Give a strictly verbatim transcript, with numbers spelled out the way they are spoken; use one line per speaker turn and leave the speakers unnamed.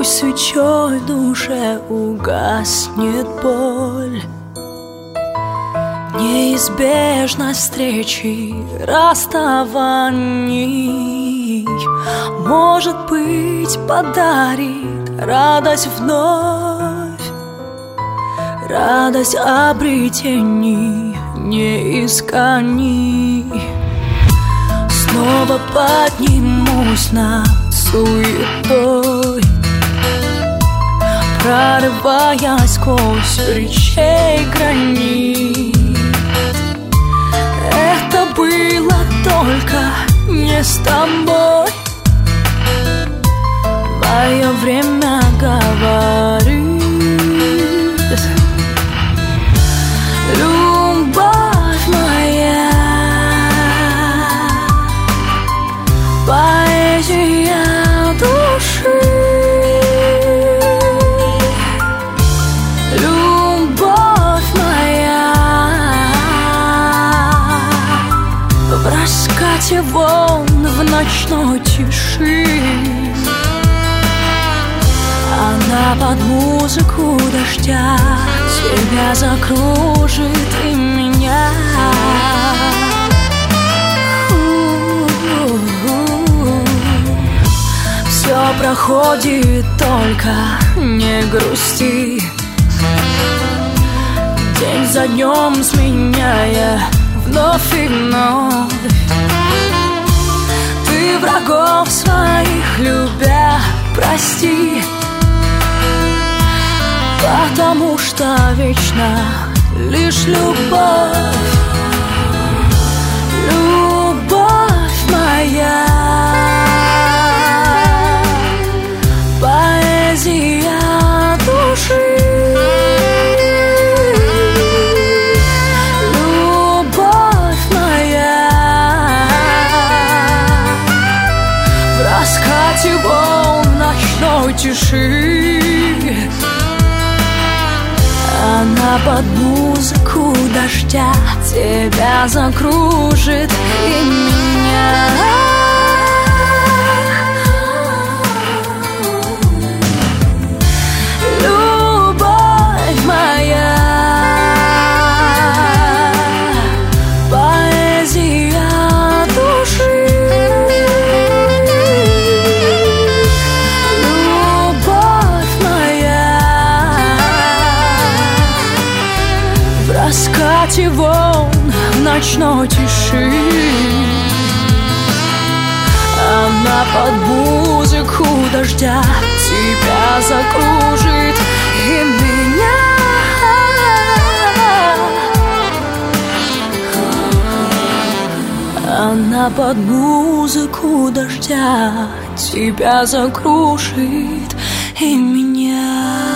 Пусть свечой в душе угаснет боль, неизбежность встречи, расставаний, может быть, подарит радость вновь, радость обретений неисканий. Снова поднимусь над суетой, прорываясь сквозь речей границ. Это было только не с тобой. Мое время говорит: любовь моя, поэзия души, любовь моя, в раскате волн в ночной тиши. Она под музыку дождя тебя закружит и меня. Все проходит, только не грусти, день за днем сменяя вновь и вновь. Ты врагов своих любя, прости, потому что вечна лишь любовь. Любовь моя, поэзия души, любовь моя, в раскате волн ночной тиши. Она под музыку дождя тебя закружит и меня. Любовь моя, поэзия души, любовь моя, в раскате волн в ночной тиши. Она под музыку дождя тебя закружит и меня. Она под музыку дождя тебя закружит и меня.